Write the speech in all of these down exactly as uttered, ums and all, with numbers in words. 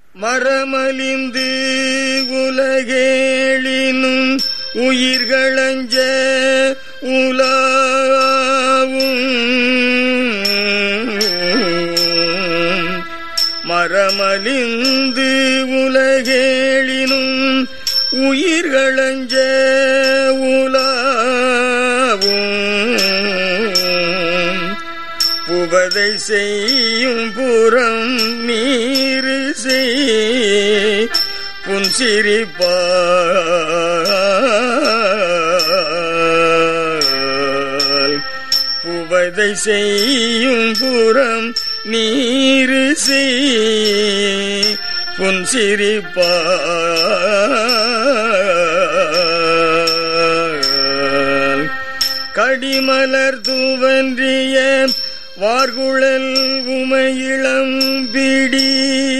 மரமலிந்து உலகேழினும் உயிர்களஞ்ச உலாவும் மரமலிந்து உலகேழினும் உயிர்களஞ்ச உலாவும் புவதை செய்யும் புறம் நீரு செய் புன்சிரிப்பால் புவதை செய்யும் புறம் நீரு செய் புன்சிரிப்பால் கடிமலர் தூவன்றிய வார்குழல் உமையிளம் பிடி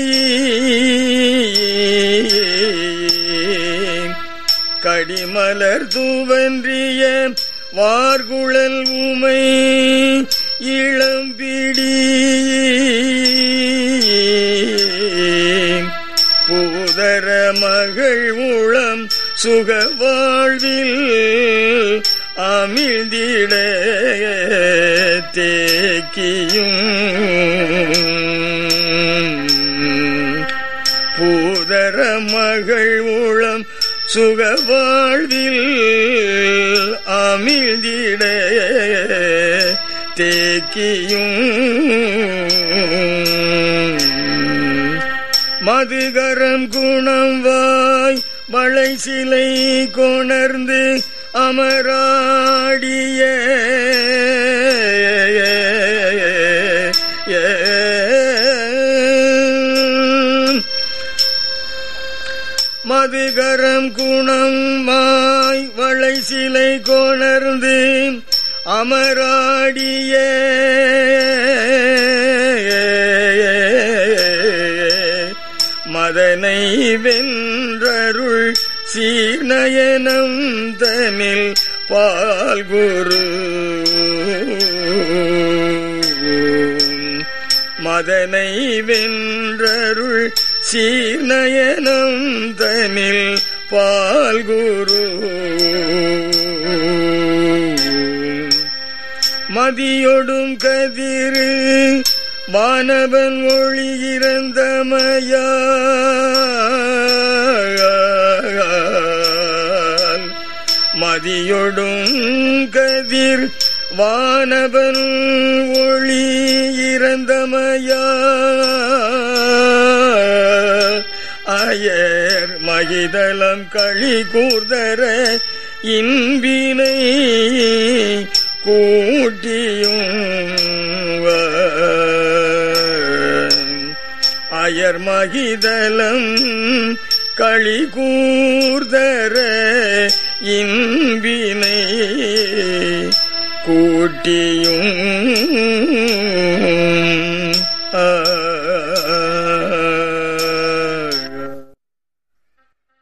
கடிமலர் தூவன்றிய வார்குழல் உமை இளம்பிடி பூதர மகள் உளம் சுக வாழ்வில் அமிழ்ந்திட தேக்கியும் பூதர மகள் உளம் சுக வாழ்வில் அமிழ்ந்திட தேக்கியும் மதுகரம் குணம் வாய் மழை சிலை கொணர்ந்து அமராடிய மதுகரம் குணம் வாய் வளை சிலை கொணர்ந்து அமராடிய மதனை வென்றருள் சீர்நயனம் தனில் பால்குரு மதனை வென்றருள் சீர்நயனம் தனில் பால்குரு மதியொடும் கதிரு வானவன் ஒளி இறந்தமையால் மதியொடும் கதிர் வானவன் ஒளி இறந்தமையால் அயர் மகிதலம் களி கூர்தர இன்பினை கூட்டியும் அயர் மகிதலம் களி கூர்தர இன்பினை கூட்டியும்